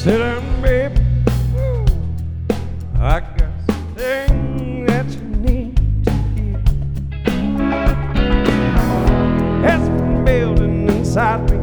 Sit down, baby. I got something that you need to hear. It's been building inside me